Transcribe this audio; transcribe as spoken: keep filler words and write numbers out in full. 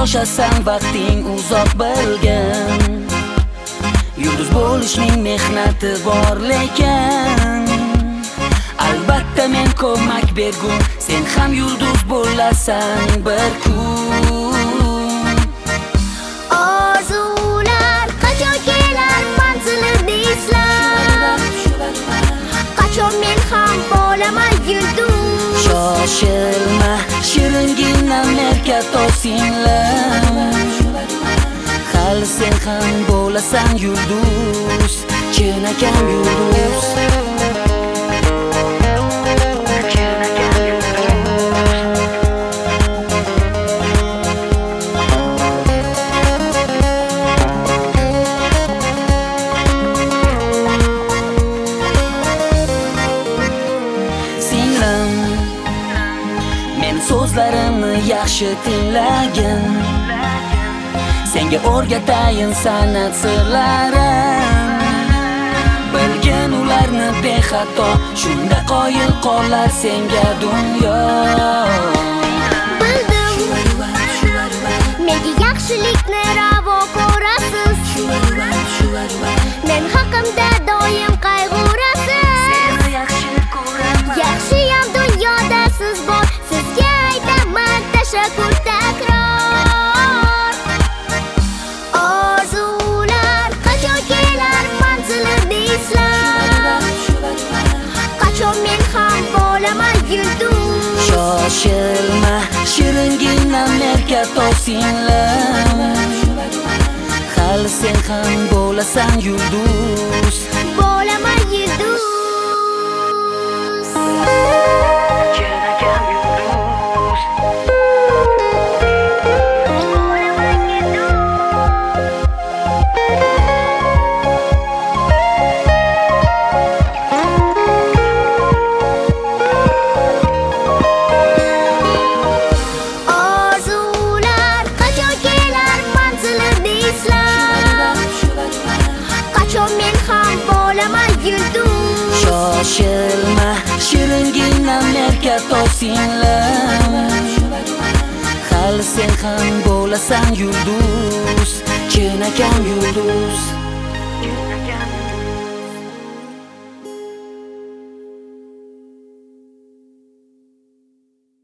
yoshasan vaqting uzoq bilgan. Yulduz bo'lishning mehnati bor lekin albatta men ko'mak bergum, sen ham yulduz bo'lasan bir kun. Orzular qachon kelar manzili deysizlar, qachon men ham bo'laman yulduz. Shoshilma, shiringina merkat osinglar, hali sen ham bo'lasan yulduz, chinakam yulduz. Men so'zlarimni yaxshi tinglagin, senga o'rgatayin san'at sirlarim. Bilgin ularni bexato, shunda qoyil qolar senga dunyo. Bildim, menga yaxshilikni ravo ko'rasiz, men haqimda doim qayg'urasiz. Seni yaxshi ko'raman, Yaxshiyam dunyoda siz bor, sizga aytaman tashakkur takror. Orzular qachon kelar manzili deysizlar, qachon men ham bo'laman yulduz. shoshilma, shiringina merkat osinglar, hali sen ham bo'lasan yulduz, Bo'laman yulduz. chinakam yulduz. Bo'laman yulduz. Orzular qachon kelar manzili deysizlar, qachon men ham bo'laman yulduz. Shoshilma, shiringina merkat osinglar, hali sen ham bo'lasan yulduz, chinakam yulduz.